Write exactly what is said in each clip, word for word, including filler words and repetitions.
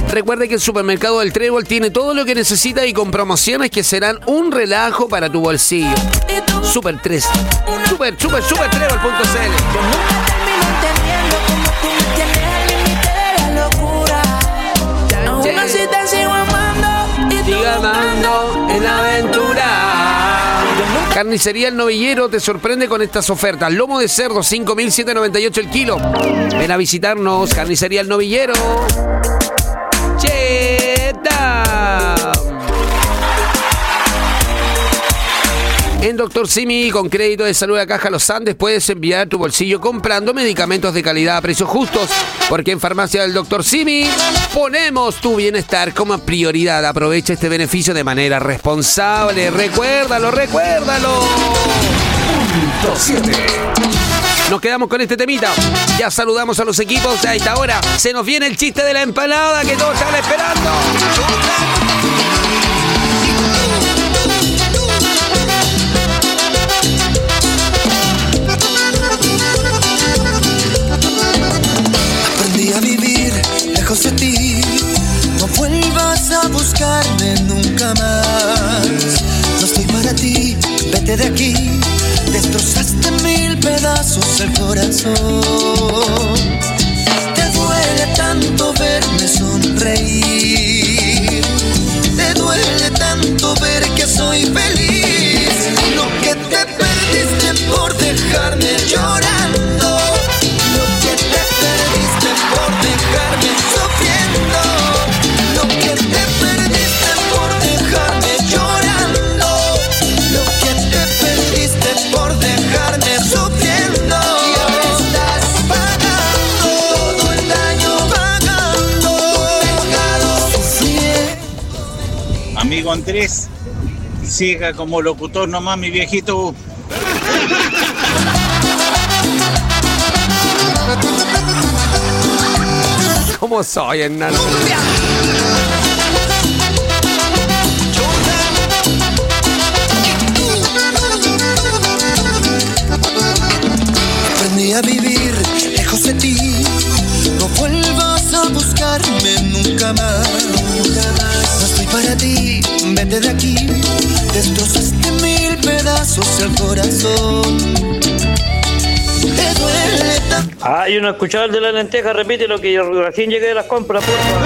Recuerde que el Supermercado del Trébol tiene todo lo que necesita y con promociones que serán un relajo para tu bolsillo. Super tres. Super, super, super trébol punto c l. Yo nunca termino entendiendo cómo tú me tienes al límite de la locura. Aún así te sigo amando y siga amando en la aventura. Carnicería El Novillero te sorprende con estas ofertas. Lomo de cerdo, cinco mil setecientos noventa y ocho el kilo. Ven a visitarnos, Carnicería El Novillero. Cheta. En Doctor Simi, con crédito de salud a Caja Los Andes, puedes enviar tu bolsillo comprando medicamentos de calidad a precios justos. Porque en Farmacia del Doctor Simi ponemos tu bienestar como prioridad. Aprovecha este beneficio de manera responsable. Recuérdalo, recuérdalo. Punto siete. Nos quedamos con este temita. Ya saludamos a los equipos a esta hora. Se nos viene el chiste de la empanada que todos están esperando. Aprendí a vivir lejos de ti. No vuelvas a buscarme nunca más. No estoy para ti, vete de aquí. Destrozaste en mil pedazos el corazón. Te duele tanto verme sonreír. Te duele tanto ver que soy feliz. Lo que te perdiste por dejarme llorando. Lo que te perdiste por dejarme sufriendo. Lo que te perdiste por dejarme llorando. Lo que te perdiste por dejarme sufriendo. Y ahora estás pagando todo el daño, pagando pecado sufriendo. Amigo Andrés, siga como locutor nomás, mi viejito. ¿Cómo soy, enano? Aprendí a vivir lejos de ti. No vuelvas a buscarme nunca más. No estoy para ti, vete de aquí. Destrozaste mil pedazos el corazón. Te duele tanto. Ah, yo no escuchaba el de la lenteja, repite lo que yo recién llegué de las compras, por favor.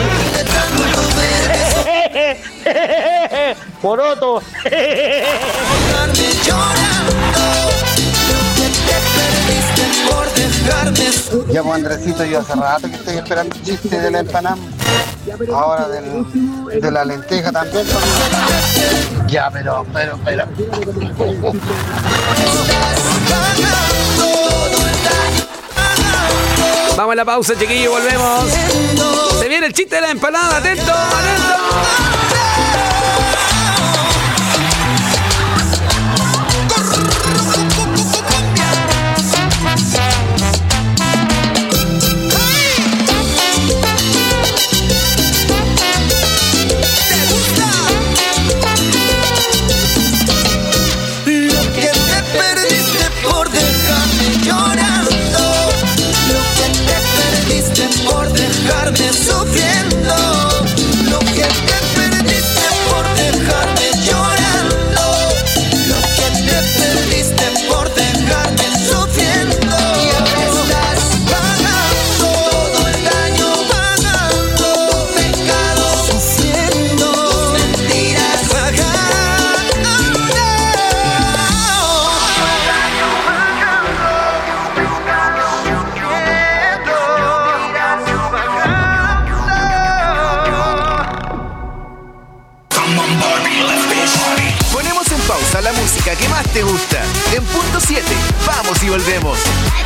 Poroto. Dejarme llorando. Lo que te perdiste por dejarme. Ya pues Andresito, yo hace rato que estoy esperando el chiste de la empanada. Ahora del, de la lenteja también. Ya, pero, pero, pero. Vamos a la pausa, chiquillos, volvemos. Se viene el chiste de la empanada, atento, atento. Sufriendo lo que te perdiste por dejarme llorando, lo que te perdiste por dejarme sufriendo. Y ahora estás pagando todo el daño, pagando pecado, sufriendo mentiras, pagando Ponemos en pausa la música que más te gusta. En punto siete, vamos y volvemos.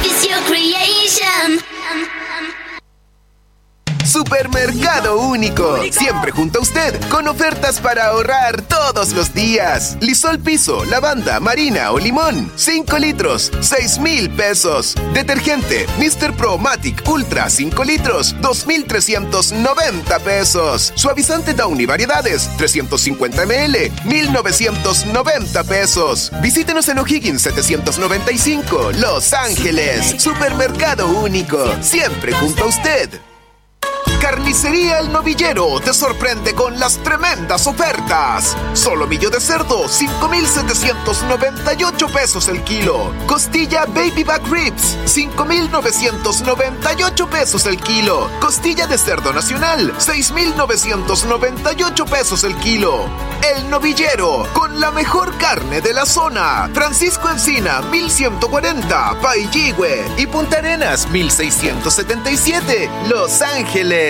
Supermercado Único, siempre junto a usted, con ofertas para ahorrar todos los días. Lisol Piso, lavanda, marina o limón, cinco litros, seis mil pesos. Detergente mister Pro Matic Ultra, cinco litros, dos mil trescientos noventa pesos. Suavizante Downy Variedades, trescientos cincuenta mililitros, mil novecientos noventa pesos. Visítenos en O'Higgins setecientos noventa y cinco, Los Ángeles. Supermercado Único, siempre junto a usted. Carnicería El Novillero te sorprende con las tremendas ofertas. Solomillo de cerdo, cinco mil setecientos noventa y ocho pesos el kilo. Costilla Baby Back Ribs, cinco mil novecientos noventa y ocho pesos el kilo. Costilla de cerdo nacional, seis mil novecientos noventa y ocho pesos el kilo. El Novillero, con la mejor carne de la zona. Francisco Encina, mil ciento cuarenta. Pailligüe y Punta Arenas, mil seiscientos setenta y siete. Los Ángeles.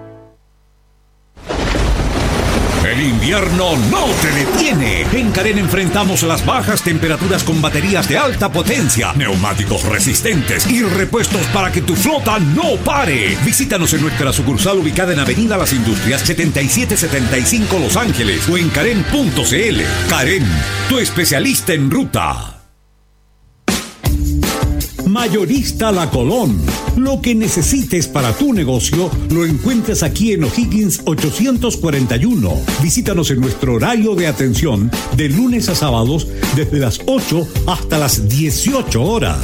El invierno no te detiene. En Carén enfrentamos las bajas temperaturas con baterías de alta potencia, neumáticos resistentes y repuestos para que tu flota no pare. Visítanos en nuestra sucursal ubicada en Avenida Las Industrias setenta y siete setenta y cinco Los Ángeles o en carén punto c l. Carén, tu especialista en ruta. Mayorista La Colón. Lo que necesites para tu negocio lo encuentras aquí en O'Higgins ochocientos cuarenta y uno. Visítanos en nuestro horario de atención de lunes a sábados desde las ocho hasta las dieciocho horas.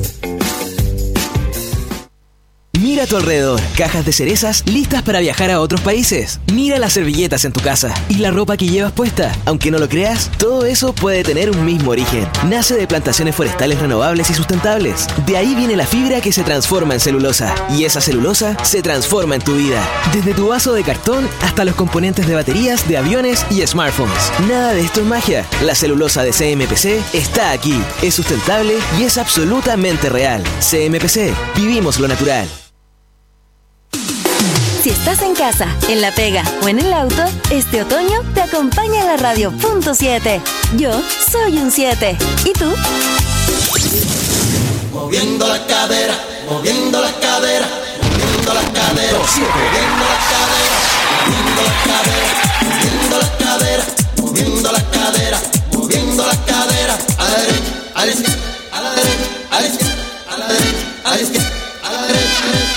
Mira a tu alrededor, cajas de cerezas listas para viajar a otros países. Mira las servilletas en tu casa y la ropa que llevas puesta. Aunque no lo creas, todo eso puede tener un mismo origen. Nace de plantaciones forestales renovables y sustentables. De ahí viene la fibra que se transforma en celulosa. Y esa celulosa se transforma en tu vida. Desde tu vaso de cartón hasta los componentes de baterías de aviones y smartphones. Nada de esto es magia. La celulosa de C M P C está aquí. Es sustentable y es absolutamente real. C M P C. Vivimos lo natural. Si estás en casa, en la pega o en el auto, este otoño te acompaña la radio punto siete. Yo soy un siete. ¿Y tú? Moviendo la cadera, moviendo la cadera, moviendo la cadera, moviendo la cadera, moviendo la cadera, moviendo la cadera, moviendo la cadera, moviendo la cadera, a la derecha, a la izquierda, a la derecha, a la izquierda, a la derecha, a la izquierda, a la derecha.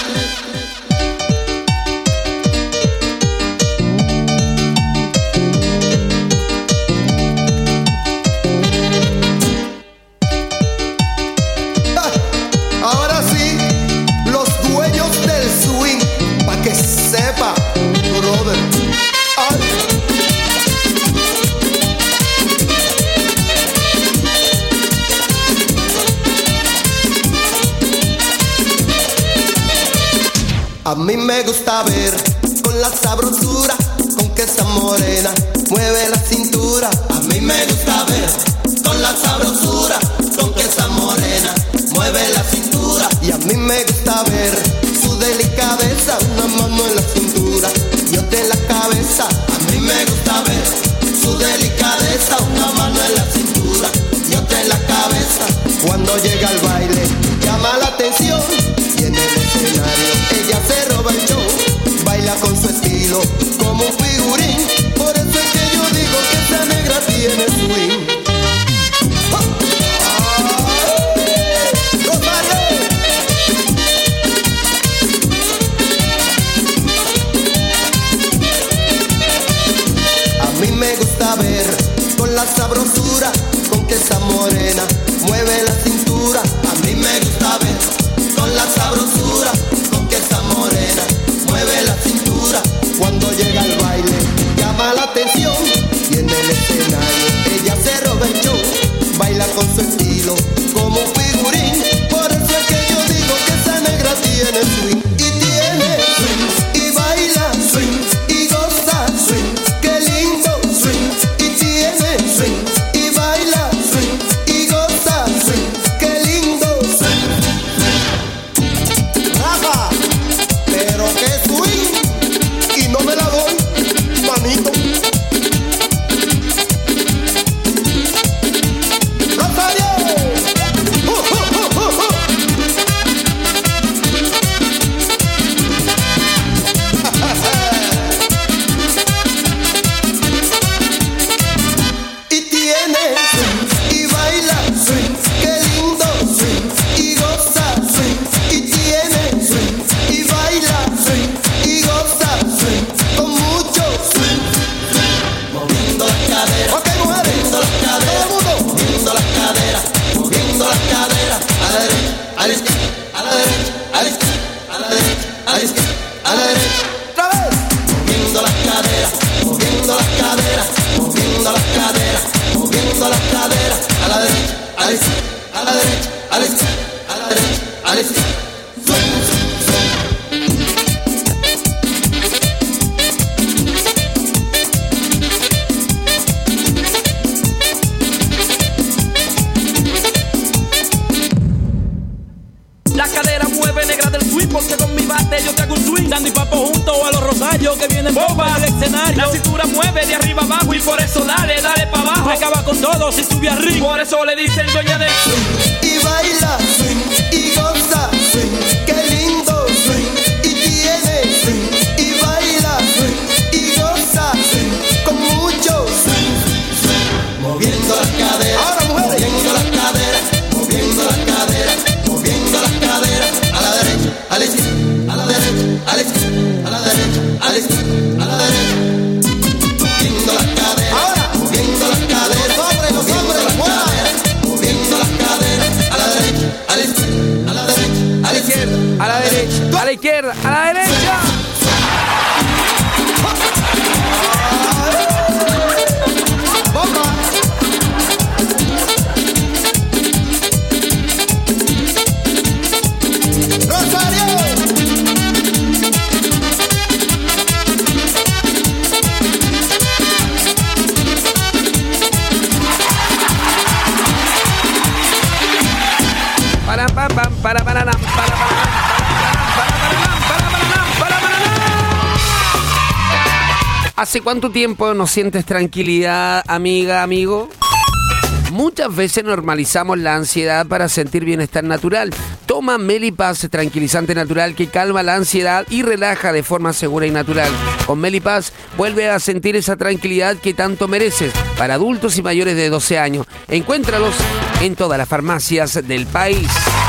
A mí me gusta ver con la sabrosura con que esa morena mueve la cintura. A mí me gusta ver con la sabrosura con que esa morena mueve la cintura. Y a mí me gusta ver su delicadeza, una mano en la cintura y otra en la cabeza. A mí me gusta ver su delicadeza, una mano en la cintura y otra en la cabeza. Cuando llega al baile llama la atención y en el escenario ella se roba el show. Baila con su estilo como un figurín. Por eso es que yo digo que esa negra tiene swing. A mí me gusta ver con la sabrosura con que esa morena mueve la cintura. A mí me gusta ver con la sabrosura con que esa morena mueve la cintura. Cuando llega al baile llama la atención y en el escenario ella se roba el show. Baila con su estilo como un figurín. Por eso es que yo digo que esa negra tiene swing. Y tiene swing y baila swing y goza swing. Qué lindo swing. Y tiene swing y baila swing y goza swing. Qué lindo swing. Rafa, pero qué swing. Y no me la doy, manito. Rosario. Uh, uh, uh, uh, uh. Y tiene swing y baila swing. Qué lindo swing y goza swing. Y tiene swing y baila swing y goza swing con mucho swing. Moviendo la cadera, okay, mujeres, moviendo la cadera, moviendo la cadera, moviendo la cadera, a la derecha, a la izquierda, a la derecha, a la izquierda, a la derecha, a la izquierda, a la derecha, a la izquierda, a la derecha, a la izquierda. La cadera mueve negra del swing porque con mi bate yo te hago un swing. Dando y papo junto a los rosarios que vienen bomba al escenario. La cintura mueve de arriba abajo y por eso dale, dale pa' abajo. Acaba con todo si sube arriba. Por eso le dicen dueña del swing. Y baila swing, y goza swing, qué lindo swing, y tiene swing, y baila swing, y goza swing, con mucho swing, swing. Moviendo las caderas, ahora mujeres, moviendo las caderas, moviendo las caderas, moviendo las caderas, a la derecha, a la izquierda, a la derecha, a la izquierda, a la derecha, a la izquierda, a la derecha. Moviendo las caderas, ahora, moviendo las caderas, sobre los hombres, las caderas, moviendo las caderas, a la derecha, a la izquierda, a la derecha, a la izquierda, A la derecha, a la izquierda, a la derecha. Para pam pam para para para para ¿Hace cuánto tiempo no sientes tranquilidad, amiga, amigo? Muchas veces normalizamos la ansiedad para sentir bienestar natural. Toma Melipaz, tranquilizante natural que calma la ansiedad y relaja de forma segura y natural. Con Melipaz vuelve a sentir esa tranquilidad que tanto mereces. Para adultos y mayores de doce años. Encuéntralos en todas las farmacias del país.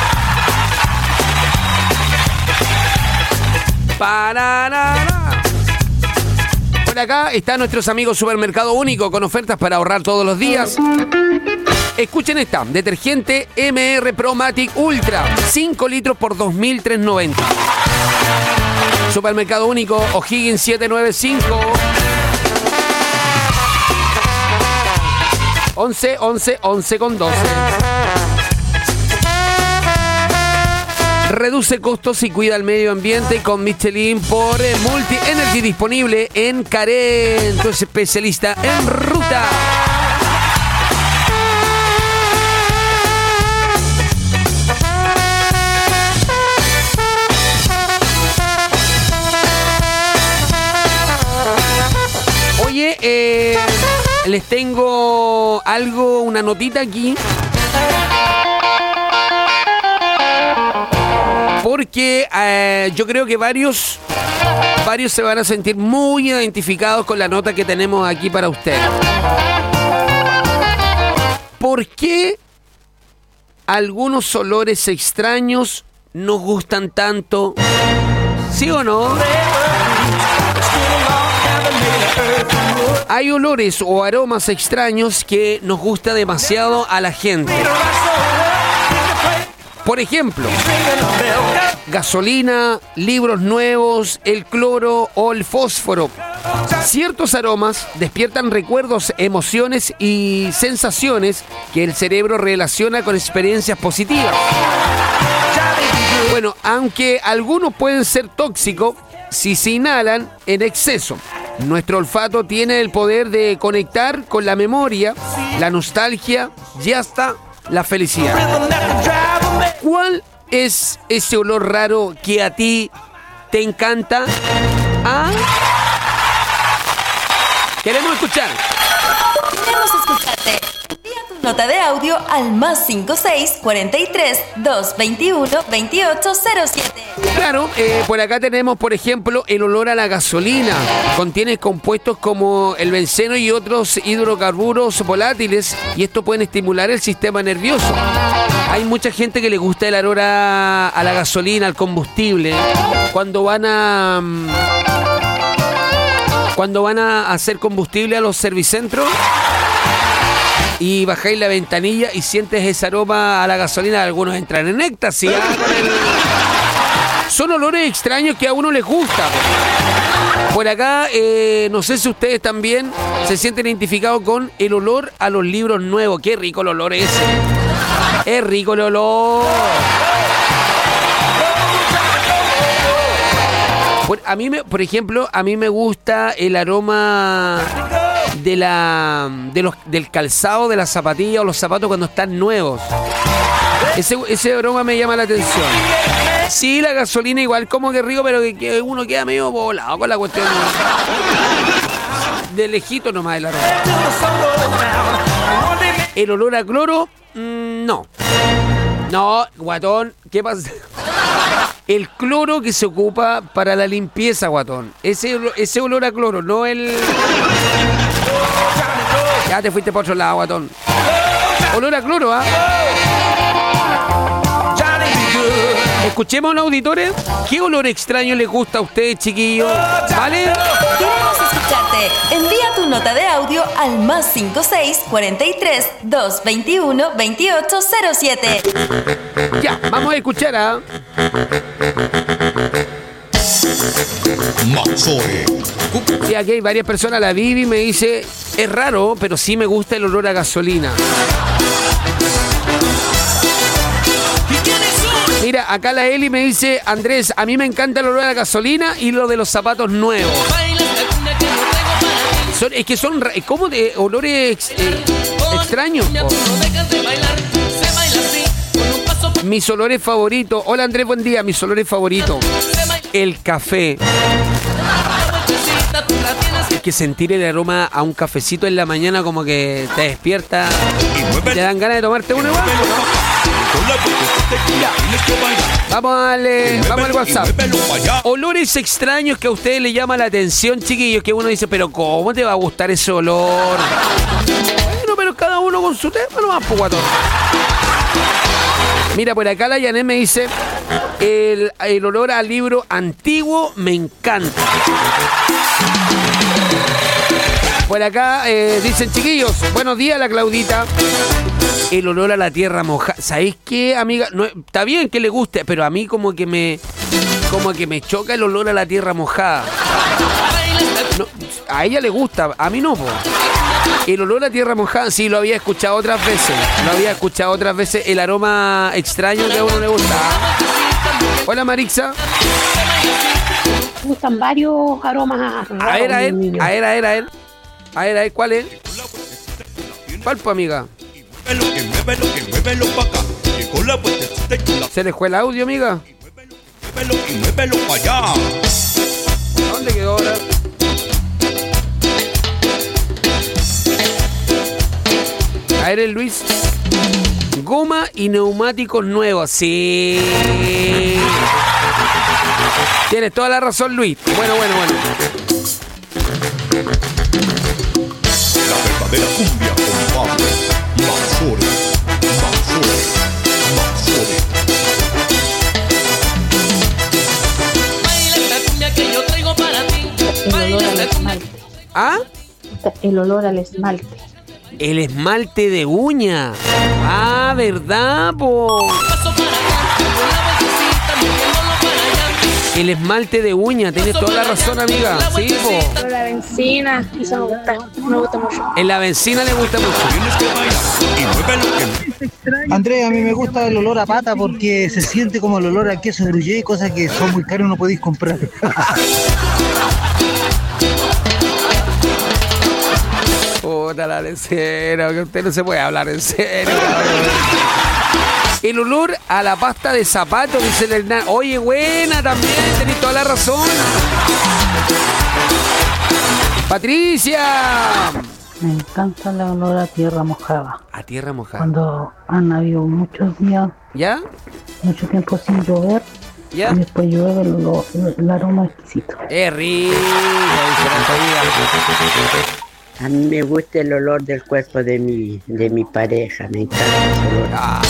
Pararara. Por acá están nuestros amigos Supermercado Único con ofertas para ahorrar todos los días. Escuchen esta, detergente M R Promatic Ultra, cinco litros por dos mil trescientos noventa. Supermercado Único, O'Higgins siete nueve cinco. once, once, once con doce. Reduce costos y cuida el medio ambiente con Michelin por Multi Energy, disponible en Karen, tu especialista en ruta. Oye, eh, les tengo algo, una notita aquí. Porque eh, yo creo que varios, varios se van a sentir muy identificados con la nota que tenemos aquí para ustedes. ¿Por qué algunos olores extraños nos gustan tanto? ¿Sí o no? Hay olores o aromas extraños que nos gusta demasiado a la gente. Por ejemplo, gasolina, libros nuevos, el cloro o el fósforo. Ciertos aromas despiertan recuerdos, emociones y sensaciones que el cerebro relaciona con experiencias positivas. Bueno, aunque algunos pueden ser tóxicos si se inhalan en exceso. Nuestro olfato tiene el poder de conectar con la memoria, la nostalgia y hasta la felicidad. ¿Cuál es ese olor raro que a ti te encanta? ¿Ah? Queremos escuchar. Queremos escucharte. Envía tu nota de audio al más cinco seis cuarenta y tres, doscientos veintiuno, veintiocho cero siete. Claro, eh, por acá tenemos, por ejemplo, el olor a la gasolina. Contiene compuestos como el benceno y otros hidrocarburos volátiles, y esto pueden estimular el sistema nervioso. Hay mucha gente que le gusta el olor a, a la gasolina, al combustible. Cuando van a... Cuando van a hacer combustible a los servicentros y bajáis la ventanilla y sientes ese aroma a la gasolina, algunos entran en éxtasis. Son olores extraños que a uno les gusta. Por acá, eh, no sé si ustedes también se sienten identificados con el olor a los libros nuevos. Qué rico el olor ese. Es rico el olor. Por, a mí me, por ejemplo, a mí me gusta el aroma de la de los del calzado, de las zapatillas o los zapatos cuando están nuevos. Ese, ese aroma me llama la atención. Sí, la gasolina igual como que rico, pero que, que uno queda medio volado con la cuestión. De lejito nomás el aroma. El olor a cloro, mmm, no. No, guatón, ¿qué pasa? El cloro que se ocupa para la limpieza, guatón. Ese, ese olor a cloro, no el... Ya te fuiste por otro lado, guatón. Olor a cloro, ¿ah? Escuchemos a los auditores. ¿Qué olor extraño les gusta a ustedes, chiquillos? ¿Vale? Queremos escucharte. Envía tu nota de audio al más cinco seis cuarenta y tres, doscientos veintiuno, veintiocho cero siete. Ya, vamos a escuchar a... Maxore. Sí, aquí hay varias personas. La Vivi me dice, es raro, pero sí me gusta el olor a gasolina. Mira, acá la Eli me dice, Andrés, a mí me encanta el olor a la gasolina y lo de los zapatos nuevos. Son, es que son, ¿cómo de olores eh, extraños? Oh. Mis olores favoritos. Hola Andrés, buen día. Mis olores favoritos. El café. Es que sentir el aroma a un cafecito en la mañana como que te despierta. Te dan ganas de tomarte uno igual, ¿no? Vamos a darle, vamos al WhatsApp. Olores extraños que a ustedes les llama la atención, chiquillos, que uno dice, pero ¿cómo te va a gustar ese olor? Bueno, pero cada uno con su tema nomás, pues, guatón. Mira, por acá la Yané me dice, el, el olor al libro antiguo me encanta. Por acá eh, dicen, chiquillos, buenos días, la Claudita. El olor a la tierra mojada. ¿Sabéis qué, amiga? No, está bien que le guste, pero a mí como que me como que me choca el olor a la tierra mojada. No, a ella le gusta, a mí no, po. El olor a tierra mojada, sí, lo había escuchado otras veces. Lo había escuchado otras veces. El aroma extraño que a uno le gusta. Hola, Marixa. Me gustan varios aromas raros. A ver, a ver, a ver, a ver, a ver. A ver, a ver, ¿cuál es? ¿Cuál, pues, amiga? ¿Se le fue el audio, amiga? ¿Dónde quedó ahora? A ver, el Luis. Goma y neumáticos nuevos. Sí. Tienes toda la razón, Luis. Bueno, bueno, bueno. La verdadera cumbia con Pablo. Maxore, Maxore, Maxore. Baila esta cumbia que yo traigo para ti. El olor al esmalte. ¿Ah? El olor al esmalte. El esmalte de uña. Ah, ¿verdad, po? El esmalte de uña, tienes toda la razón, amiga. Sí, po. La benzina, eso me gusta, me gusta mucho. En la benzina le gusta mucho. Andrés, a mí me gusta el olor a pata porque se siente como el olor a queso gruyere, cosas que son muy caras y no podéis comprar. Puta, la en serio, que usted no se puede hablar en serio. El olor a la pasta de zapato, dice el Hernán. Oye, buena también, tenés toda la razón. Patricia. Me encanta el olor a tierra mojada. A tierra mojada. Cuando han habido muchos días, ¿ya? Mucho tiempo sin llover. ¿Ya? Y después llueve el, el, el aroma exquisito. Es rico, dice la A mí me gusta el olor del cuerpo de mi, de mi pareja, me encanta ese olor. Ah.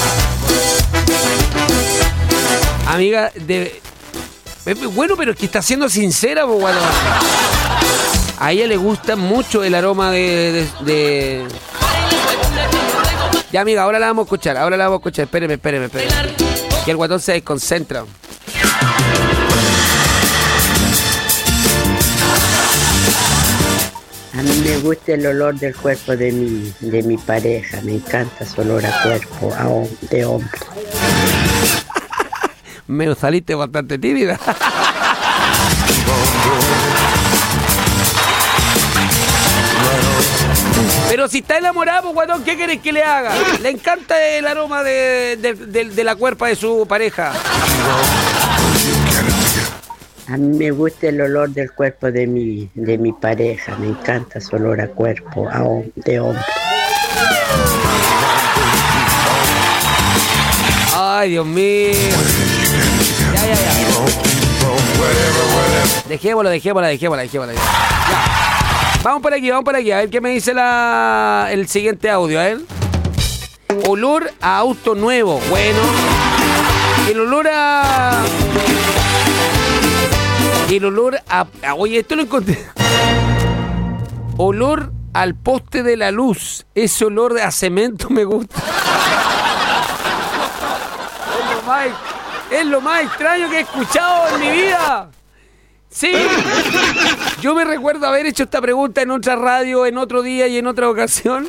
Amiga, de... bueno, pero es que está siendo sincera, pues, bueno. A ella le gusta mucho el aroma de, de, de... Ya, amiga, ahora la vamos a escuchar, ahora la vamos a escuchar. Espéreme, espéreme, espéreme. Que el guatón se desconcentra. A mí me me gusta el olor del cuerpo de mi, de mi pareja. Me encanta su olor a cuerpo, a hom- de hombre. Me saliste bastante tímida. Pero si está enamorado, pues, guatón, ¿qué querés que le haga? Le encanta el aroma de, de, de, de la cuerpa de su pareja. A mí me gusta el olor del cuerpo de mi, de mi pareja. Me encanta su olor a cuerpo, a hom- de hombre. Ay, Dios mío. Ya, ya, ya. Dejémoslo, dejémosla, dejémosla, dejémosla. Ya. Vamos por aquí, vamos por aquí. A ver qué me dice la, el siguiente audio, a ver. Olor a auto nuevo. Bueno. El olor a... El olor a... Oye, esto lo encontré. Olor al poste de la luz. Ese olor a cemento me gusta. Es lo más, es lo más extraño que he escuchado en mi vida. Sí. Yo me recuerdo haber hecho esta pregunta en otra radio, en otro día y en otra ocasión.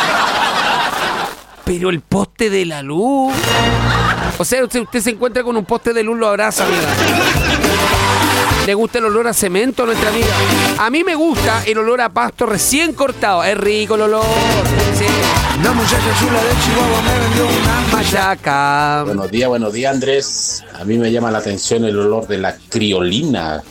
Pero el poste de la luz... O sea, usted, usted se encuentra con un poste de luz, lo abraza, amiga. ¿Le gusta el olor a cemento a nuestra amiga? A mí me gusta el olor a pasto recién cortado. Es rico el olor. Sí. La muchacha chula de Chihuahua me vendió una machaca. Buenos días, buenos días, Andrés. A mí me llama la atención el olor de la criolina.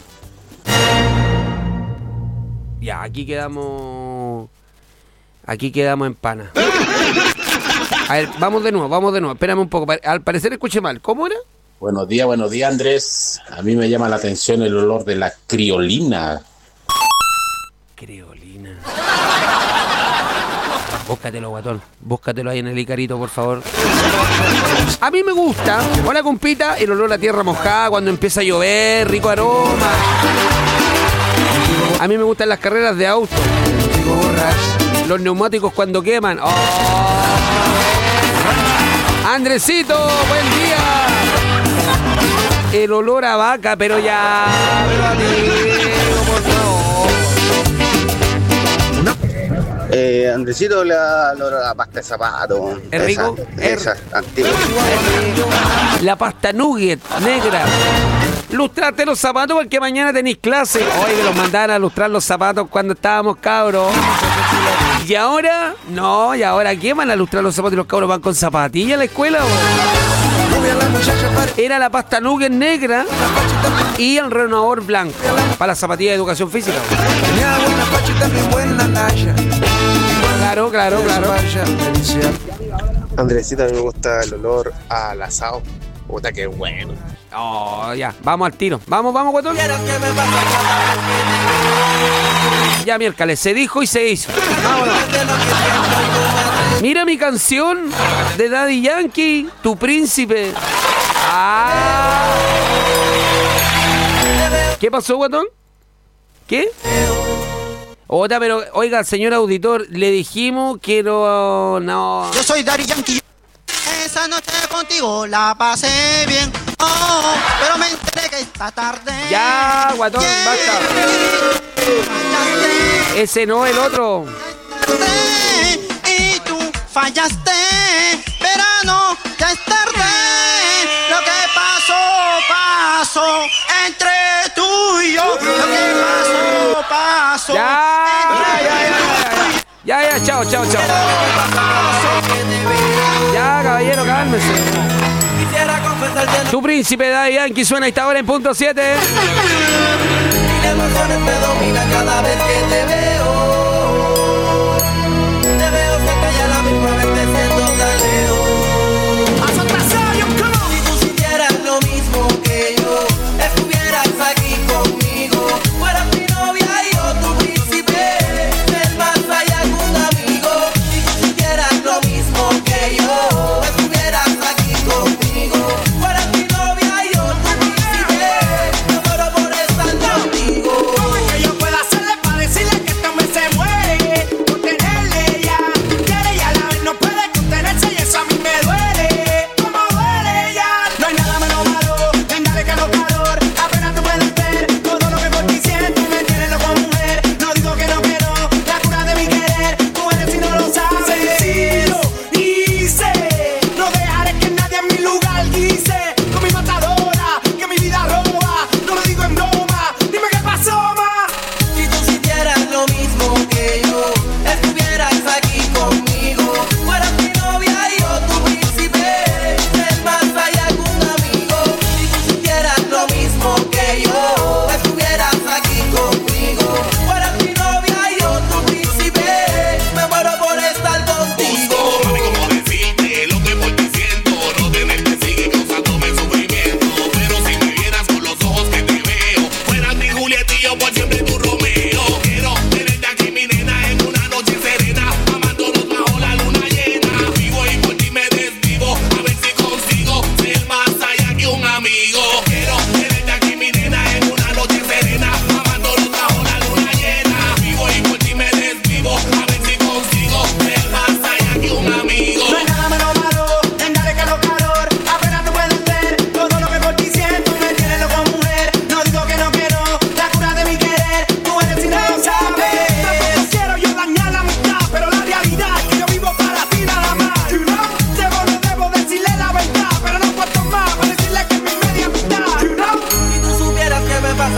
Ya, aquí quedamos... Aquí quedamos en pana. A ver, vamos de nuevo, vamos de nuevo. Espérame un poco. Al parecer escuché mal. ¿Cómo era? Buenos días, buenos días, Andrés. A mí me llama la atención el olor de la criolina. Criolina. Búscatelo, guatón. Búscatelo ahí en el Icarito, por favor. A mí me gusta, hola compita, el olor a tierra mojada cuando empieza a llover, rico aroma. A mí me gustan las carreras de auto. Los neumáticos cuando queman. Oh. Andresito, buen día. El olor a vaca, pero ya... Pero amigo, por favor. Eh, Andresito, la, la, la pasta de zapato. ¿Es rico? Esa, esa antigua. La pasta nugget negra. Lustrate los zapatos porque mañana tenéis clase. Hoy que los mandaban a lustrar los zapatos cuando estábamos cabros. Y ahora, no, y ahora ¿quién van a lustrar los zapatos y los cabros van con zapatillas a la escuela? ¿O? Era la pasta nugget negra y el renovador blanco para las zapatillas de educación física. Claro, claro, claro. Andresita, a mí me gusta el olor al asado. Puta, qué bueno. Oh, ya, vamos al tiro. Vamos, vamos, guatón. Ya, miércoles, se dijo y se hizo. Vámonos. Mira mi canción de Daddy Yankee, Tu Príncipe. Ah. ¿Qué pasó, guatón? ¿Qué? Otra, pero, oiga, señor auditor, le dijimos que no... no. Yo soy Daddy Yankee. Esa noche contigo la pasé bien. Oh, pero me enteré que esta tarde. Ya, guatón, yeah. Basta. Ese no, el otro. Y tú fallaste, verano, ya es tarde. Lo que pasó, pasó entre tú y yo. Lo que pasó, pasó. Ya, ya, ya, ya, ya, ya, chao, chao, chao. Ya, caballero, cálmese. Tu príncipe Daddy Yankee suena a esta hora en punto siete. Y la emoción me domina cada vez que te veo. Te veo cerca y a la misma vez te siento tan lejos. Si tú sintieras lo mismo que yo, estuvieras aquí conmigo. Fueras mi novia y yo tu príncipe. Ser más allá que un amigo. Si tú sintieras lo mismo que yo, estuvieras aquí conmigo. Fueras mi novia y yo tu príncipe. No muero por estar contigo. ¿Cómo es que yo pueda hacerle para decirle que te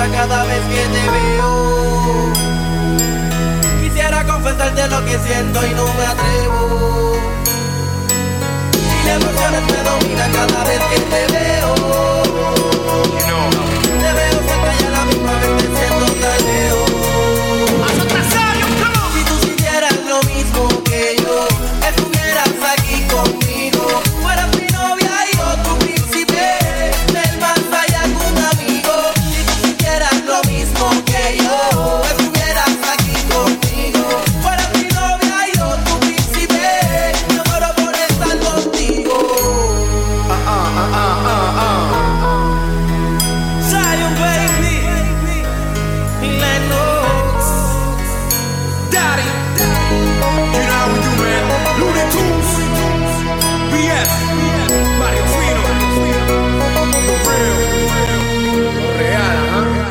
pasa cada vez que te veo. Quisiera confesarte lo que siento y no me atrevo. Y la emoción me domina cada vez que te veo. Te veo cerca y a la misma vez te siento tan lejos. Si tú sintieras lo mismo que yo, estuvieras aquí conmigo, fueras mi novia y yo tu príncipe, del más allá un amigo. Si tú sintieras lo mismo que yo, estuvieras aquí conmigo, fueras mi novia y yo tu príncipe, yo muero por estar contigo. Ah, ah, ah, ah, ah, ah. Zion baby, Lennox, Daddy, you know how we do, man. Looney Tunes, B F, Mario Fino, The Real, Real, huh?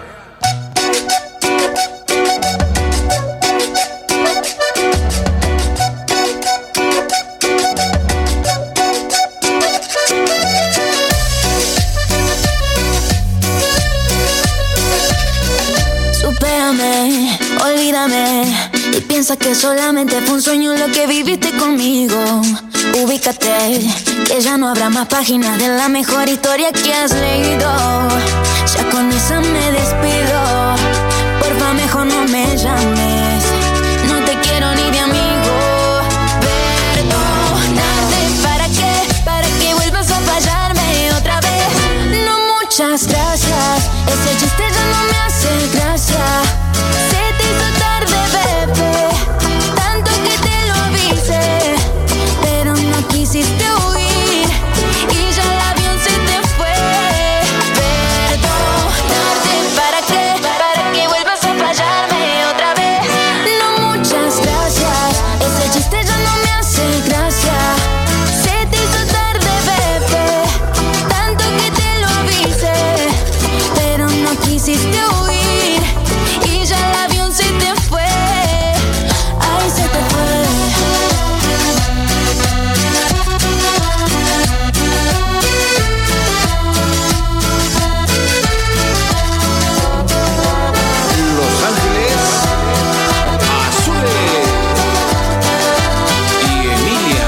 Supérame, olvídame y piensa que solamente fue un sueño lo que viviste conmigo. Ubícate, que ya no habrá más páginas de la mejor historia que has leído. Ya con esa me despido, porfa mejor no me llames, no te quiero ni de amigo. Perdónate, ¿para qué? Para que vuelvas a fallarme otra vez. No, muchas gracias, ese chiste ya no me hace gracia. Se te hizo tarde, bebé, tanto que te lo avisé, pero no quisiste huir y ya el avión se te fue. Perdónate, ¿para qué? Para que vuelvas a fallarme otra vez. No, muchas gracias, ese chiste ya no me hace gracia. Se te hizo tarde, bebé, tanto que te lo avisé, pero no quisiste huir y ya el avión se te fue. Ay, se te fue. Los Ángeles Azules y Emilia.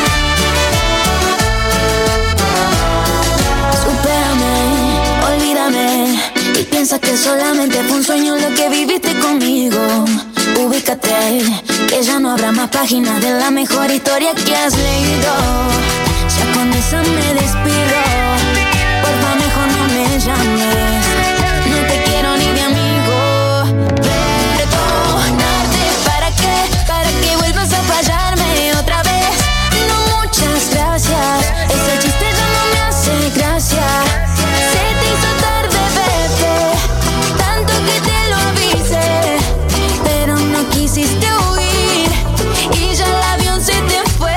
Supérame, olvídame y piensa que solamente fue un sueño lo que viviste conmigo. Ubícate, que ya no habrá más páginas de la mejor historia que has leído. Ya con esa me despido, porfa mejor no me llames, no te quiero ni de amigo. Perdónate, ¿para qué? Para que vuelvas a fallarme otra vez. No, muchas gracias, ese chiste ya no me hace gracia. Se te hizo tarde, bebé, tanto que te lo avisé, pero no quisiste huir y ya el avión se te fue.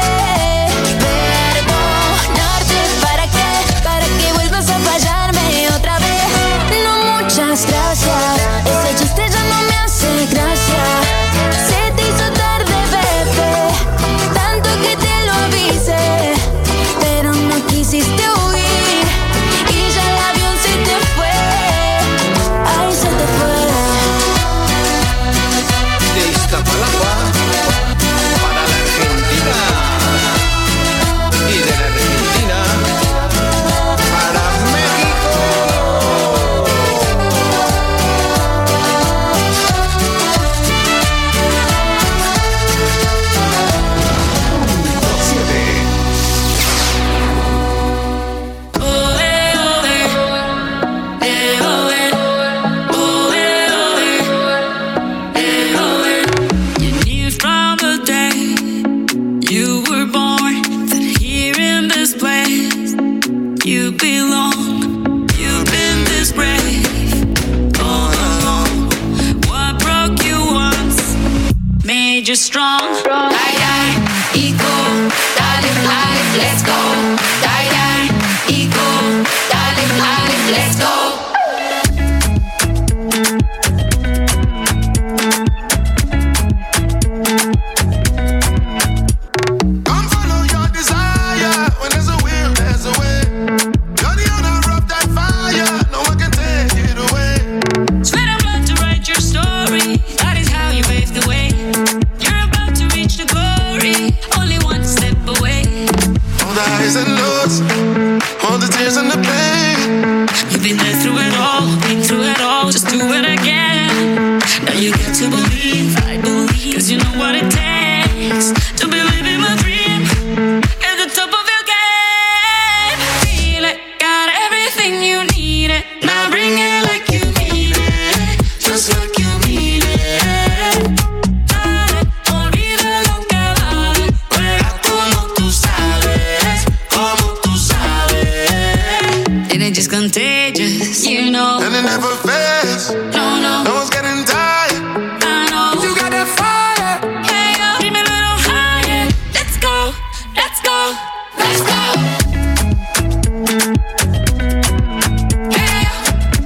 Perdonarte, ¿para qué? Para que vuelvas a fallarme otra vez. No, muchas gracias, ese chiste ya no me hace gracia. Se te hizo tarde, bebé, tanto que te lo avisé, pero no quisiste huir y ya el avión se te fue. Ay, se te fue. De Iztapalapa para la Argentina y de la Argentina para México. You knew from the day you were born that here in this place you belong. You've been this brave all along. What broke you once made you strong. Die, die, y go, dale, dale, let's go. Die, die, y go, dale, dale, let's go. Come follow your desire. When there's a will, there's a way. You're the owner of that fire. No one can take it away. do it again. Now you get to believe, I believe, cause you know what it takes to be living my dream at the top of your game. Feel it, got everything you need it. Now bring it like you mean it, just like you mean it. Dale, olvida lo que vale, juega como tú sabes, como tú sabes. And it's just contagious, you know. And it never fails. No, no, No one's getting tired. I know. You got that fire. Hey, yo, give me a little higher. Let's go, let's go, let's go. Hey,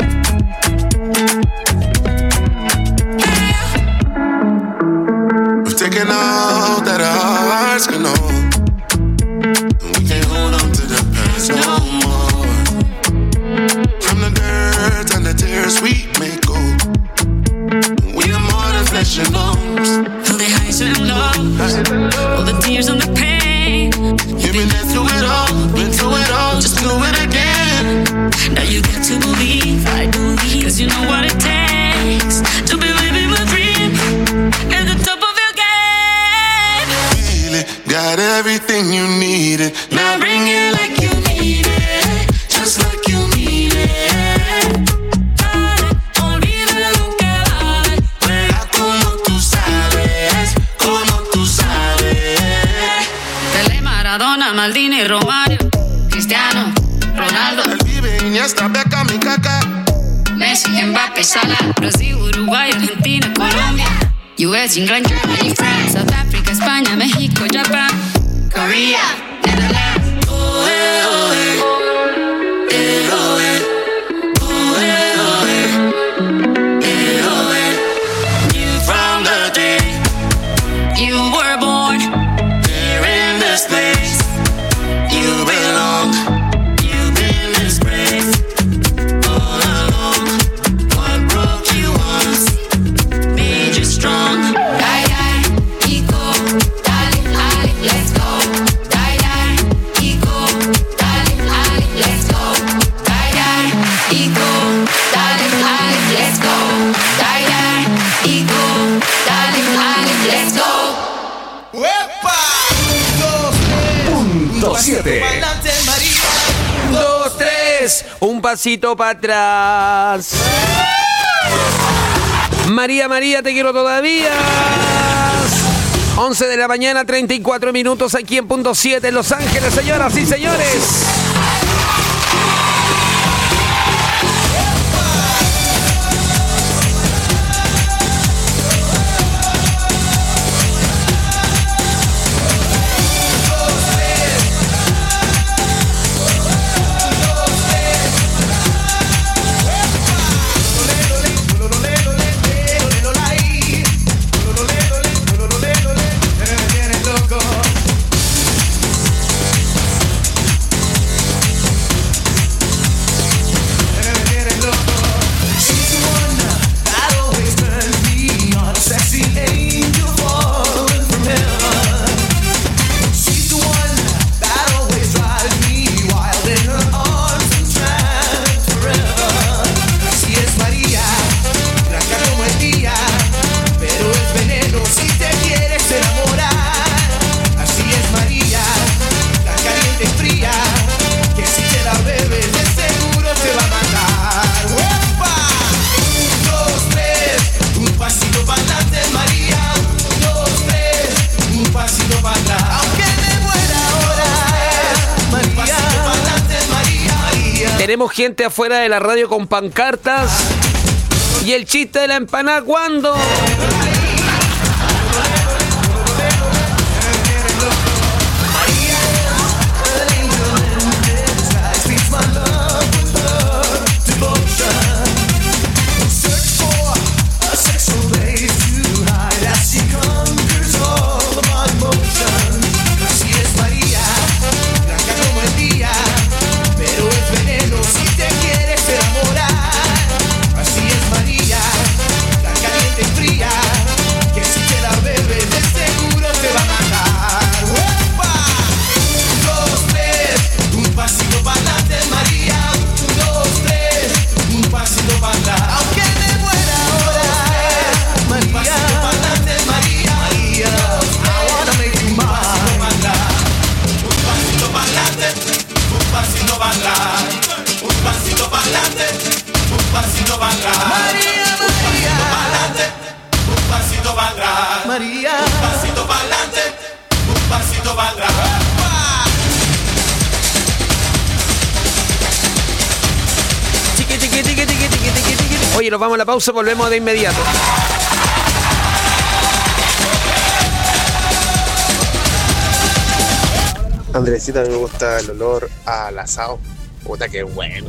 We've taken all that our hearts can hold. We can't hold on to the past no more. From the dirt and the tears we make gold. We are more than flesh and bones. all the highs and lows, all the tears and the pain. You've been there through it all, been through it all, just do it again. Now you get to believe, I believe, cause you know what it takes to be living my dream at the top of your game. Feel it, got everything you needed. Now bring it like you need it, just like you need it. Dale, olvida lo que vale, juega como tú sabes, como tú sabes. Pelé, Maradona, Maldini, Romario, Cristiano, Ronaldo, El Vive, Iniesta, Beckham y Kaká. Messi, Mbappé, Salah, Brasil, Uruguay, Argentina, Colombia, U S, England, Germany, France, South Africa, España, México, Japan, Korea, Netherlands. Oh, eh, oh, eh. Eh, oh, eh. Oh, eh, oh, eh. Eh, oh, eh. You from the day you were born, here in this place you belong. You've been disgraced all along. What broke you once made you strong. Die, die, ego, dale, dale, let's go. Die, die, ego, dale, dale, let's go. Die, die, ego, dale, dale, let's go. Die, die, ego, dale, dale, let's go. Punto siete. Dos, tres, un pasito para atrás. María, María, te quiero todavía. once de la mañana, treinta y cuatro minutos aquí en Punto siete en Los Ángeles, señoras y señores. Tenemos gente afuera de la radio con pancartas. Y el chiste de la empanada, ¿cuándo? Así es María, tan caliente y fría. para atrás. María, María. Un pasito para atrás. María. Un pasito para adelante. Un pasito para atrás. Oye, nos vamos a la pausa, volvemos de inmediato. Andresita, a mí me gusta el olor al asado. Puta, qué bueno.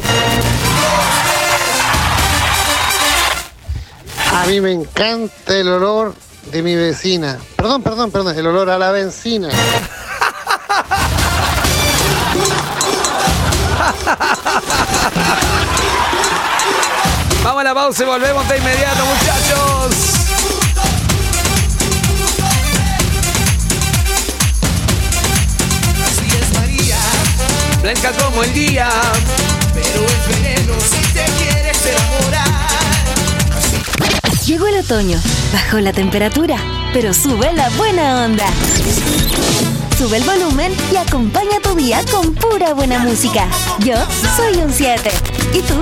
A mí me encanta el olor de mi vecina. Perdón, perdón, perdón, el olor a la benzina. Vamos a la pausa y volvemos de inmediato, muchachos. Así es María, blanca como el día, pero es veneno si te quieres enamorar. Llegó el otoño, bajó la temperatura, pero sube la buena onda. Sube el volumen y acompaña tu día con pura buena música. Yo soy un siete. ¿Y tú?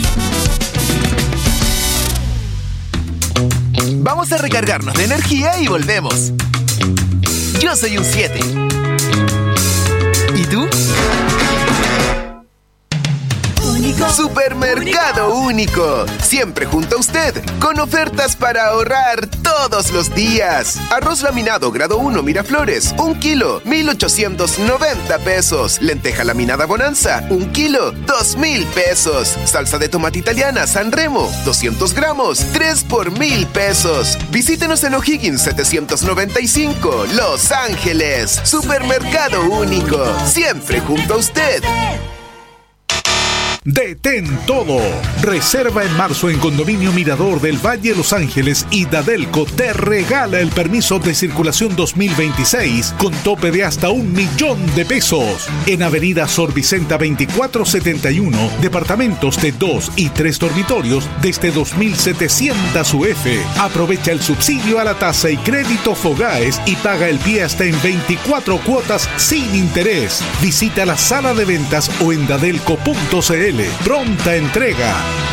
Vamos a recargarnos de energía y volvemos. Yo soy un siete. ¿Y tú? Único. Supermercado Único. Siempre junto a usted, con ofertas para ahorrar todos los días. Arroz laminado grado uno Miraflores, un kilo, mil ochocientos noventa pesos. Lenteja laminada Bonanza, un kilo, dos mil pesos. Salsa de tomate italiana San Remo, doscientos gramos, tres por mil pesos. Visítenos en O'Higgins setecientos noventa y cinco, Los Ángeles. Supermercado Único. Siempre junto a usted. Detén todo. Reserva en marzo en Condominio Mirador del Valle Los Ángeles y Dadelco te regala el permiso de circulación dos mil veintiséis con tope de hasta un millón de pesos. En Avenida Sor Vicenta veinticuatro setenta y uno, departamentos de dos y tres dormitorios desde dos mil setecientos U F. Aprovecha el subsidio a la tasa y crédito Fogaes y paga el pie hasta en veinticuatro cuotas sin interés. Visita la sala de ventas o en dadelco punto c l. Pronta entrega.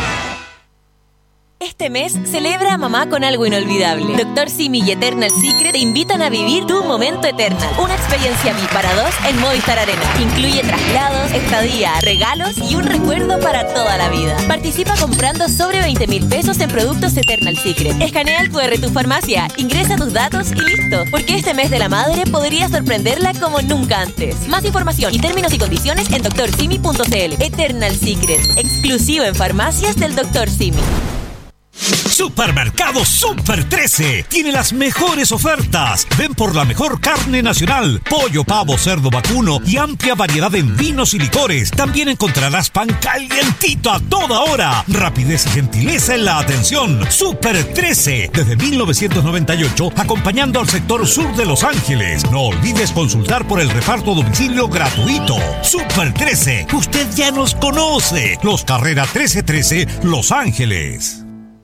Este mes celebra a mamá con algo inolvidable. Doctor Simi y Eternal Secret te invitan a vivir tu momento Eternal. Una experiencia V I P para dos en Movistar Arena. Incluye traslados, estadía, regalos y un recuerdo para toda la vida. Participa comprando sobre veinte mil pesos en productos Eternal Secret. Escanea el cu erre de tu farmacia, ingresa tus datos y listo. Porque este mes de la madre podría sorprenderla como nunca antes. Más información y términos y condiciones en doctor simi punto c l. Eternal Secret, exclusivo en farmacias del doctor Simi. Supermercado Super trece tiene las mejores ofertas. Ven por la mejor carne nacional, pollo, pavo, cerdo, vacuno y amplia variedad en vinos y licores. También encontrarás pan calientito a toda hora. Rapidez y gentileza en la atención. Super trece, desde mil novecientos noventa y ocho, acompañando al sector sur de Los Ángeles. No olvides consultar por el reparto a domicilio gratuito. Super trece, usted ya nos conoce. Los Carrera trece trece, Los Ángeles.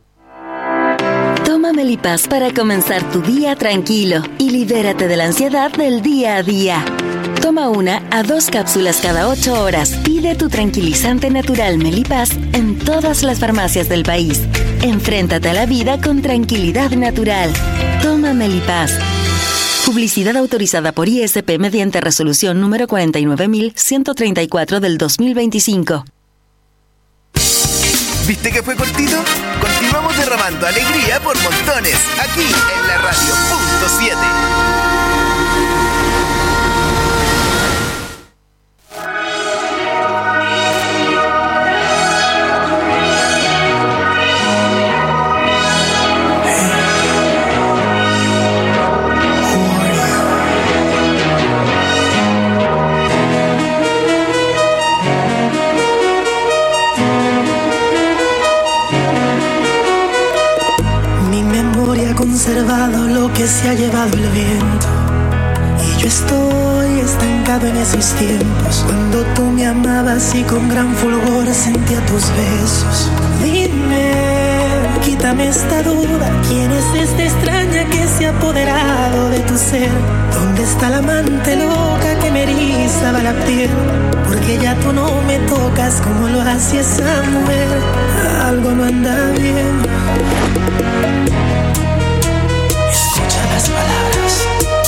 Toma Melipaz para comenzar tu día tranquilo y libérate de la ansiedad del día a día. Toma una a dos cápsulas cada ocho horas. Pide tu tranquilizante natural Melipaz en todas las farmacias del país. Enfréntate a la vida con tranquilidad natural. Toma Melipaz. Publicidad autorizada por I S P mediante resolución número cuarenta y nueve mil ciento treinta y cuatro del dos mil veinticinco. ¿Viste que fue cortito? Continuamos derramando alegría por montones, aquí en la radio punto siete. Conservado lo que se ha llevado el viento, y yo estoy estancado en esos tiempos cuando tú me amabas y con gran fulgor sentía tus besos. Dime, quita quítame esta duda. ¿Quién es esta extraña que se ha apoderado de tu ser? ¿Dónde está la amante loca que me erizaba la piel? Porque ya tú no me tocas como lo hacía esa mujer. Algo no anda bien. Escucha las palabras.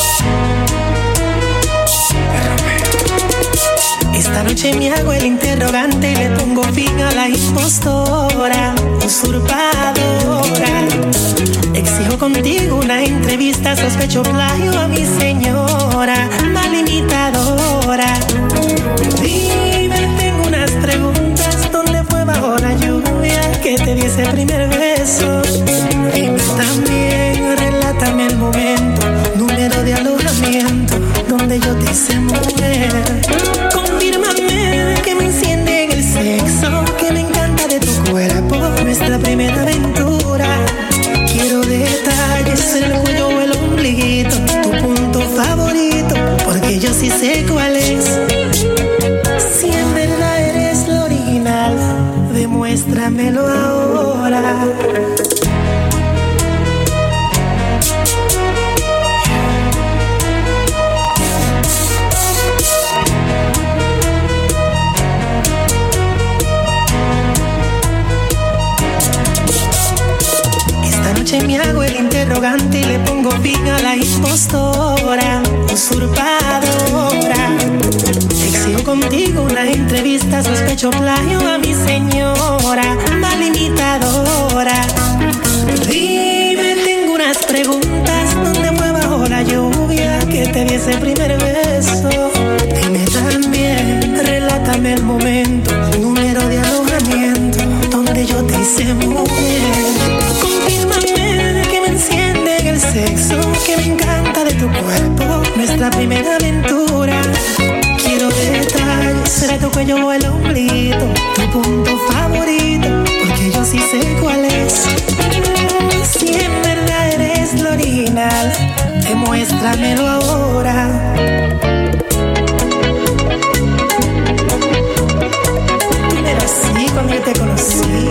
Esta noche me hago el interrogante y le pongo fin a la impostora, usurpadora. Exijo contigo una entrevista, sospecho plagio a mi señora, mal imitadora. Dime, tengo unas preguntas, ¿dónde fue bajo la lluvia que te di ese primer beso? Dime también, relátame el momento, número de alojamiento, donde yo te hice mujer. Confírmame que me enciende en el sexo, que me encanta de tu cuerpo, nuestra primera aventura. Quiero detalles, el cuello o el ombliguito, tu punto favorito, porque yo sí sé cuál es. Si en verdad eres lo original, demuéstramelo ahora. Me hago el interrogante y le pongo fin a la impostora, usurpadora. Exijo contigo una entrevista, sospecho plagio a mi señora, mal imitadora. Dime, tengo unas preguntas, ¿dónde fue bajo la lluvia que te di ese primer beso? Dime también, relátame el momento, número de alojamiento, donde yo te hice mujer. Enciende en el sexo, que me encanta de tu cuerpo, nuestra primera aventura. Quiero detalles, será tu cuello o el ombliguito, tu punto favorito, porque yo sí sé cuál es. Si en verdad eres lo original, demuéstramelo ahora. Tú me eras así cuando yo te conocí.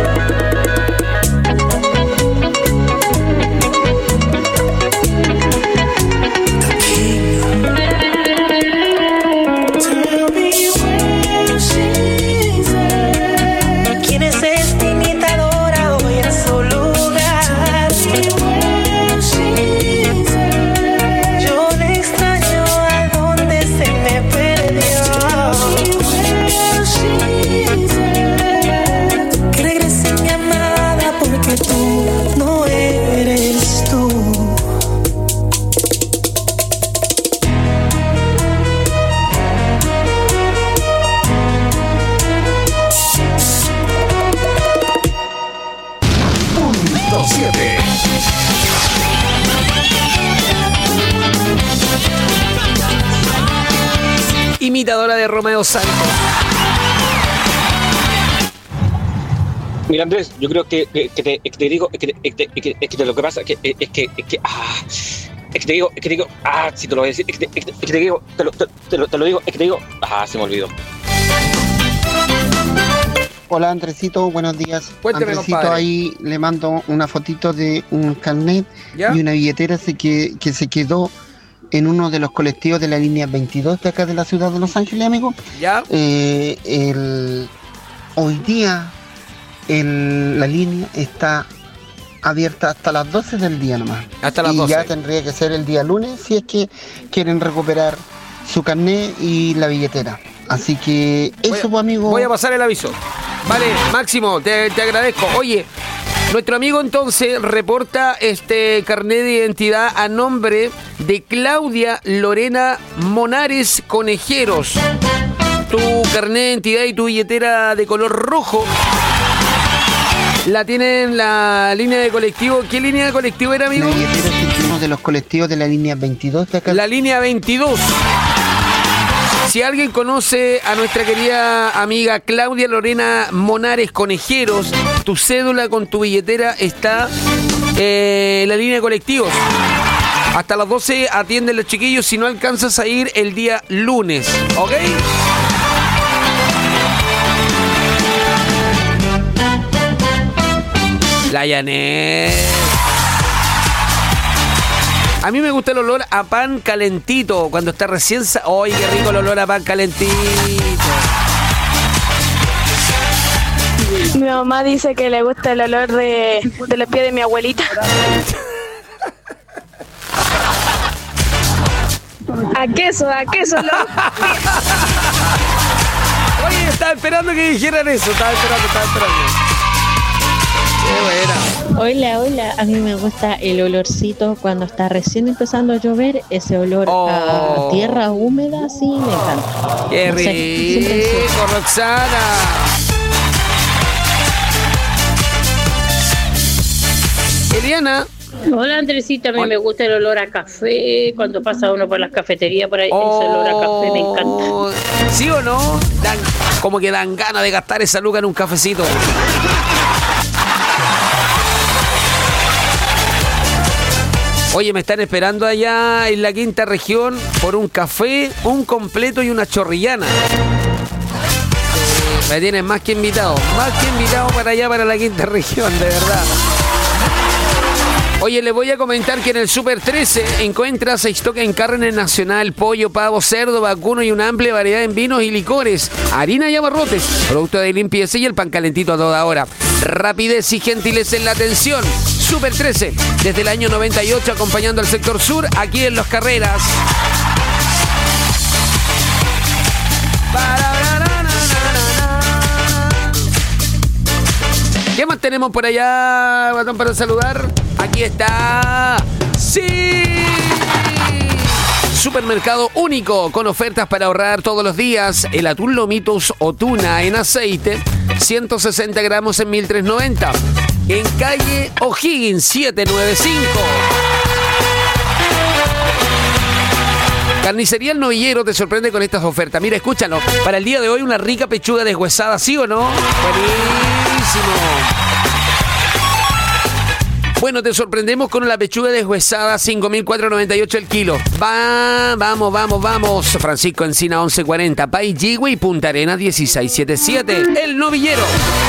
Imitadora de Romeo Santos. Mira, Andrés, yo creo que, que, que, te, que te digo, es que, es que, es que lo que pasa es que, es que, es que, ah, es que te digo, es que te digo, ah, si te lo voy a decir, es que, es que, es que te digo, te lo, te, te, lo, te lo digo, es que te digo, ah, se me olvidó. Hola Andresito, buenos días. Cuénteme, Andresito, compadre. ahí le mando una fotito de un carnet ¿Ya? y una billetera que, que se quedó en uno de los colectivos de la línea veintidós de acá de la ciudad de Los Ángeles, amigo. ¿Ya? Eh, el, hoy día el, la línea está abierta hasta las doce del día nomás. Hasta las y doce. ya tendría que ser el día lunes si es que quieren recuperar su carnet y la billetera. Así que eso, voy a, pues, amigo. Voy a pasar el aviso. Vale, Máximo, te, te agradezco. Oye, nuestro amigo entonces reporta este carnet de identidad a nombre de Claudia Lorena Monares Conejeros. Tu carnet de identidad y tu billetera de color rojo la tiene en la línea de colectivo. ¿Qué línea de colectivo era, amigo? La billetera es uno de los colectivos de la línea veintidós de acá. La línea veintidós. Si alguien conoce a nuestra querida amiga Claudia Lorena Monares Conejeros, tu cédula con tu billetera está eh, en la línea de colectivos. Hasta las doce atienden los chiquillos si no alcanzas a ir el día lunes, ¿ok? La Janet. A mí me gusta el olor a pan calentito. Cuando está recién... Sa- ¡Ay, qué rico el olor a pan calentito! Mi mamá dice que le gusta el olor de, de los pies de mi abuelita. A queso, a queso. ¿No? Oye, estaba esperando que dijeran eso. Estaba esperando, estaba esperando. Qué buena. Hola, hola. A mí me gusta el olorcito cuando está recién empezando a llover. Ese olor Oh. a tierra húmeda, sí, me encanta. ¡Qué No sé, siempre rico, sí. Roxana! Eliana. Hola, Andresita. A mí me gusta el olor a café. Cuando pasa uno por las cafeterías, por ahí, ese olor a café me encanta. ¿Sí o no? Dan, como que dan ganas de gastar esa luca en un cafecito. Oye, me están esperando allá en la quinta región por un café, un completo y una chorrillana. Me tienen más que invitado, más que invitado para allá, para la quinta región, de verdad. Oye, les voy a comentar que en el Super trece encuentras seis toques en carne nacional, pollo, pavo, cerdo, vacuno y una amplia variedad en vinos y licores, harina y abarrotes, producto de limpieza y el pan calentito a toda hora. Rapidez y gentileza en la atención. Super trece, desde el año noventa y ocho acompañando al sector sur, aquí en Los Carreras. ¿Qué más tenemos por allá, Batón, para saludar? Aquí está. ¡Sí! Supermercado único con ofertas para ahorrar todos los días. El atún Lomitos o tuna en aceite, ciento sesenta gramos en mil trescientos noventa. En calle O'Higgins setecientos noventa y cinco. Carnicería El Novillero te sorprende con estas ofertas. Mira, escúchalo. Para el día de hoy una rica pechuga deshuesada, ¿sí o no? Buenísimo. Bueno, te sorprendemos con la pechuga deshuesada, cinco mil cuatrocientos noventa y ocho el kilo. Va, vamos, vamos, vamos. Francisco Encina once cuarenta, Paiyigüe y Punta Arenas dieciséis setenta y siete. El Novillero.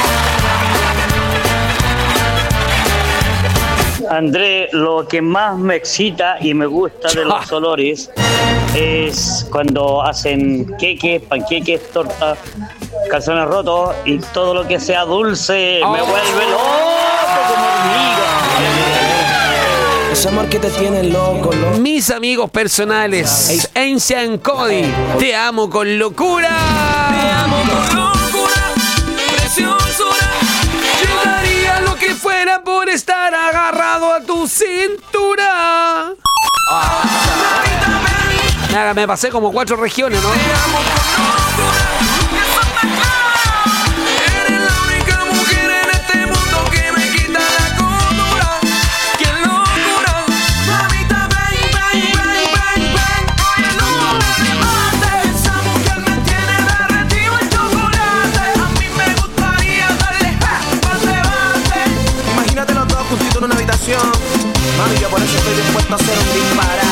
André, lo que más me excita y me gusta de los olores es cuando hacen queques, panqueques, tortas, calzones rotos y todo lo que sea dulce me vuelve loco como hormiga. Ese amor que te tiene loco, loco. Mis amigos personales, Ancient Cody, te amo con locura. Te amo con locura, preciosura. Yo daría lo que fuera por estar agarrado a tu cintura. Ah. Nada, me pasé como cuatro regiones, ¿no? Te amo con locura, eso está claro. Eres la única mujer en este mundo que me quita la cordura. ¡Qué locura! Mamita, ven, ven, ven, ven, ven. Oye, no me mates. Esa mujer me tiene derretido el chocolate. A mí me gustaría darle para debate. Imagínate los dos juntitos en una habitación. Mami, yo por eso estoy dispuesto a hacer un disparate.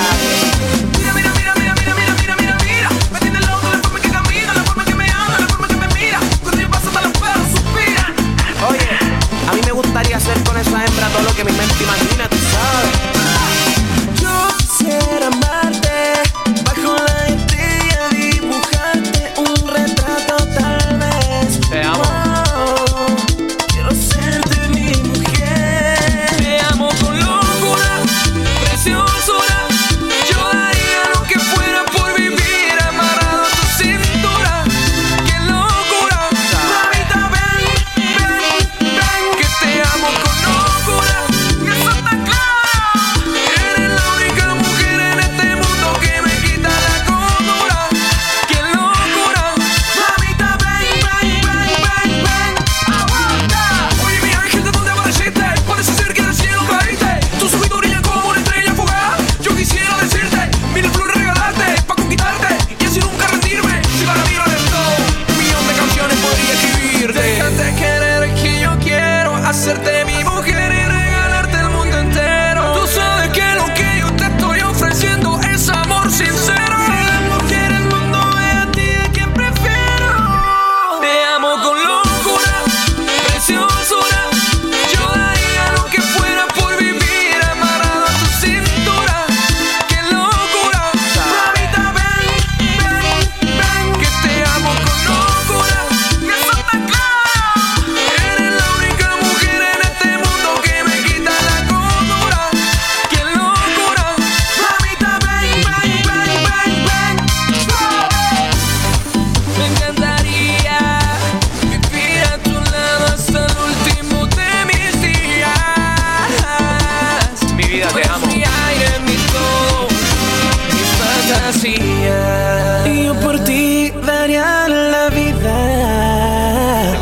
Hacer con esa hembra todo lo que mi mente imagina, tú sabes. Yo quisiera amarte, bajo la estrella dibujarte un retrato tal vez. Te amo. Oh, quiero serte mi mujer. Te amo con locura, preciosura. Yo daría lo que fuera por vivir amarrado a tu cintura. ¡Qué locura! Mamita, ven, ven, ven, que te amo con locura. Eso está claro. Eres la única mujer en este mundo que me quita la cordura. ¡Qué locura! Mamita, ven, ven, ven, ven, ven. Aguanta. Oye, mi ángel, ¿de dónde apareciste? Parece ser que del cielo caíste. Tus ojitos brillan como una estrella fugaz. Yo quisiera decirte mil flores regalarte pa' conquistarte y así nunca rendirme. Si para mí lo eres todo, un millón de canciones podría escribirte. Déjate querer que yo quiero hacerte mi mujer y regalarte el mundo entero. Tú sabes que lo que yo te estoy ofreciendo es amor sincero. Si la mujer el mundo ve a ti, ¿a quién prefiero? Te amo con locura, preciosura. Yo daría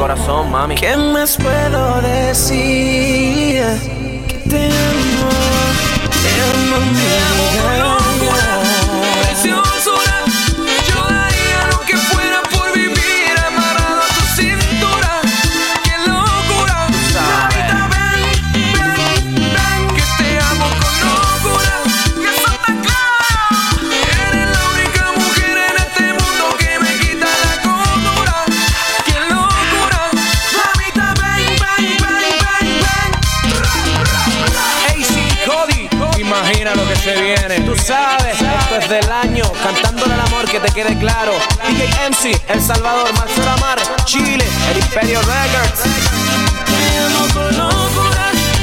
corazón, mami. ¿Qué más puedo decir? Que te amo, te amo, te amo con locura. Preciosura, yo daría lo que fuera por vivir amarrado a tu cintura. ¡Qué locura! Mamita, ven, ven, ven, que te amo con locura. Que eso está claro. Eres la única mujer en este mundo que me quita la cordura. ¡Qué locura! Mamita, ven, ven, ven, ven, ven. Hey, sí, Cody, imagina lo que se viene. Tú sabes, esto es del año, cantándole al amor, que te quede claro. D J M C, El Salvador, Marcelo Amar, Chile, El Imperio Records. Te amo con locura.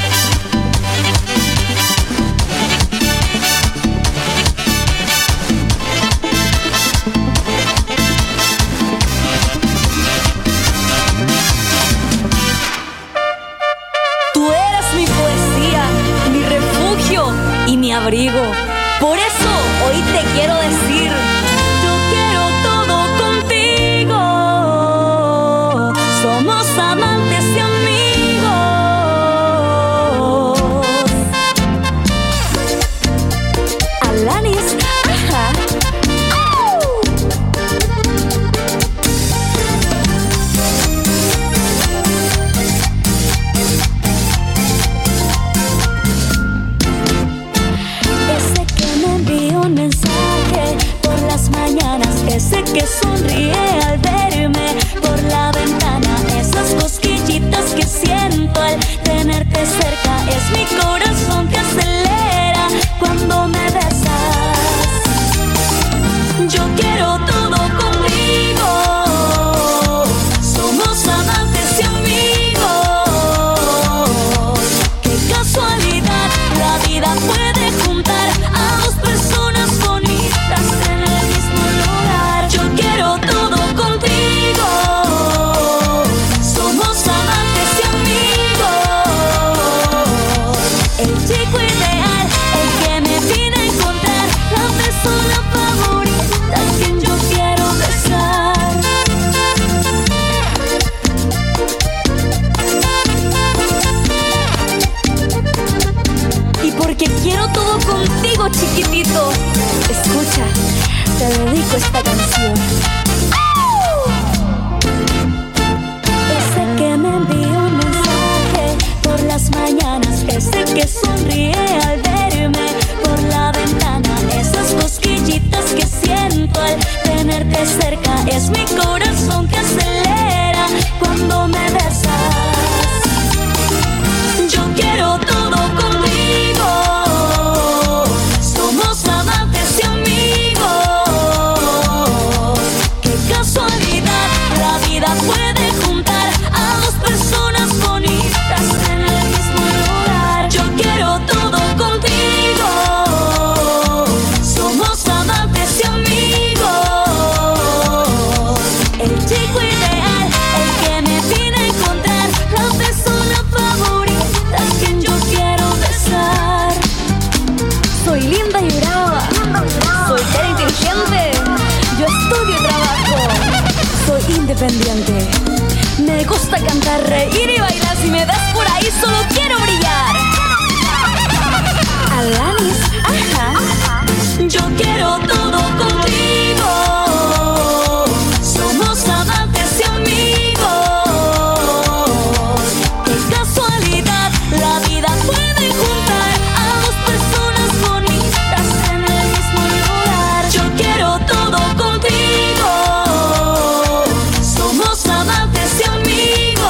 Tú eres mi poesía, mi refugio y mi abrigo. Por eso hoy te quiero decir, yo quiero todo contigo. Somos amantes y amigos. Alanis, ajá. Ese que me envió un mensaje por las mañanas, ese que sonríe al verme por la ventana, esas cosquillitas que siento al tenerte cerca, es mi corazón que acelera cuando me besas. Yo quiero todo contigo. Somos amantes y amigos. Qué casualidad, la vida puede juntar a dos personas bonitas en el mismo lugar. Yo quiero todo contigo. Somos amantes y amigos. El chico ideal, el que me vine a encontrar, la persona favorita, quien yo quiero besar. Y porque quiero todo contigo, chiquitito, escucha, te dedico esta canción. Ese que me envió un mensaje por las mañanas, ese que sonríe al verme por la ventana, esas cosquillitas que siento al tenerte cerca, es mi corazón que acelera cuando me besas. Yo quiero todo contigo. Somos amantes y amigos. Qué casualidad, la vida puede juntar a dos personas bonitas en el mismo lugar. Yo quiero todo contigo. Somos amantes y amigos. El chico ideal, el que me vine a encontrar, la persona favorita, quien yo quiero besar. Soy linda y brava, soy cara inteligente, yo estudio y trabajo, soy independiente. Me gusta cantar, reír y bailar, si me ves por ahí solo quiero brillar. Alanis, ajá, yo quiero todo contigo. Somos amantes y amigos. Qué casualidad, la vida puede juntar a dos personas bonitas en el mismo lugar. Yo quiero todo contigo. Somos amantes y amigos.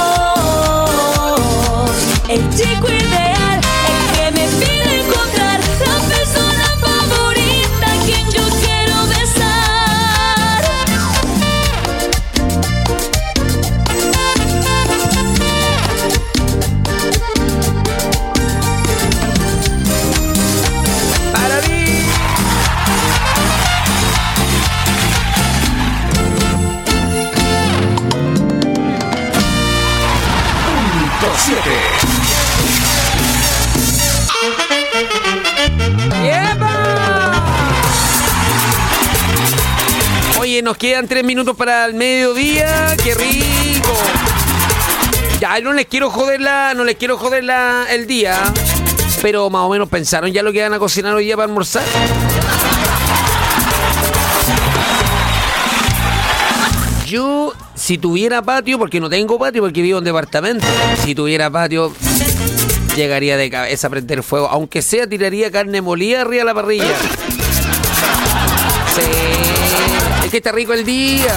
El chico ideal, el que me pide encontrar, la persona favorita, quien yo quiero besar. Para mí. Punto siete. Oye, nos quedan tres minutos para el mediodía. ¡Qué rico! Ya, no les quiero joder la, no les quiero joder la, el día, pero más o menos pensaron ya lo que van a cocinar hoy día para almorzar. Yo, si tuviera patio, porque no tengo patio, porque vivo en departamento, si tuviera patio, llegaría de cabeza a prender fuego, aunque sea tiraría carne molida arriba de la parrilla. Sí, es que está rico el día.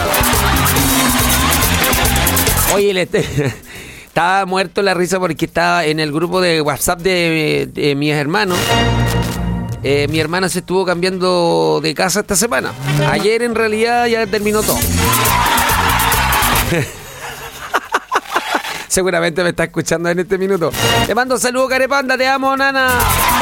Oye, le estaba muerto la risa porque estaba en el grupo de WhatsApp de, de, de mis hermanos. Eh, mi hermana se estuvo cambiando de casa esta semana. Ayer en realidad ya terminó todo. Seguramente me está escuchando en este minuto. Te mando saludos, Carepanda, te amo, nana.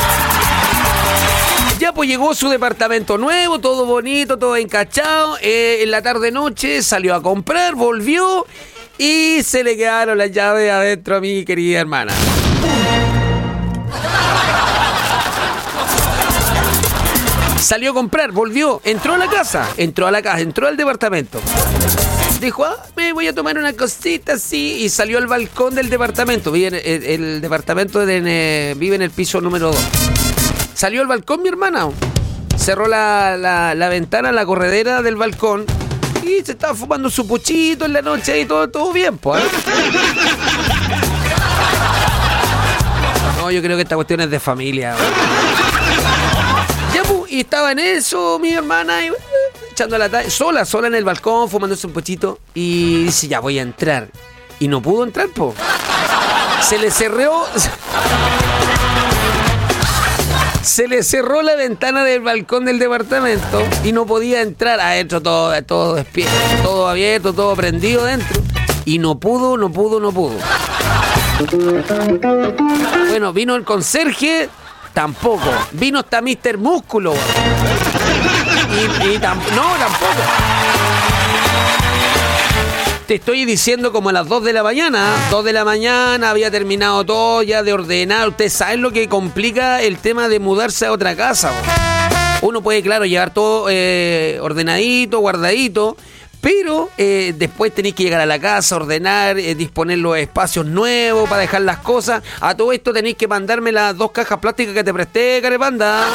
Ya pues llegó su departamento nuevo, todo bonito, todo encachado. Eh, en la tarde-noche salió a comprar, volvió y se le quedaron las llaves adentro a mi querida hermana. Salió a comprar, volvió, entró a la casa, entró a la casa, entró al departamento. Dijo, ah, me voy a tomar una cosita así, y salió al balcón del departamento. Vive en el, el departamento de, eh, vive en el piso número dos. Salió al balcón mi hermana, cerró la, la, la ventana, la corredera del balcón, y se estaba fumando su puchito en la noche y todo, todo bien, pues. ¿eh? No, yo creo que esta cuestión es de familia. Ya, pues, y estaba en eso mi hermana, y echando la talla, sola, sola en el balcón, fumándose un puchito, y dice, ya voy a entrar. Y no pudo entrar, po. Se le cerró... Se le cerró la ventana del balcón del departamento y no podía entrar. Adentro todo, todo despierto, todo abierto, todo prendido dentro. Y no pudo, no pudo, no pudo. Bueno, vino el conserje, tampoco. Vino hasta míster Músculo. Y, y tam- no, tampoco. Te estoy diciendo como a las dos de la mañana. dos de la mañana, había terminado todo ya de ordenar. Ustedes saben lo que complica el tema de mudarse a otra casa. Uno puede, claro, llevar todo eh, ordenadito, guardadito, pero eh, después tenéis que llegar a la casa, ordenar, eh, disponer los espacios nuevos para dejar las cosas. A todo esto tenéis que mandarme las dos cajas plásticas que te presté, Carepanda.